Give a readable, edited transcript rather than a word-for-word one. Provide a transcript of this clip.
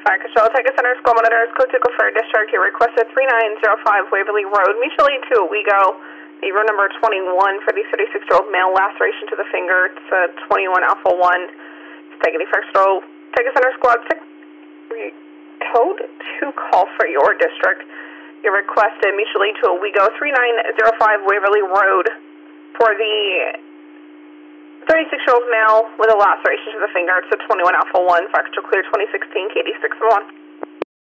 Fire Control, Tiger Center, School Monitors, Code 2 Fire District. You requested 3905 Waverly Road, mutually to Owego. The room number 21 for the 36-year-old male, laceration to the finger. It's 21 Alpha 1. It's taking the Fire Control, Tiger Center Squad 6. Code 2 call for your district. You requested mutually to Owego, 3905 Waverly Road for the 36-year-old male with a laceration to the finger. It's a 21 Alpha 1, Fire Control Clear 2016, KD 6-1.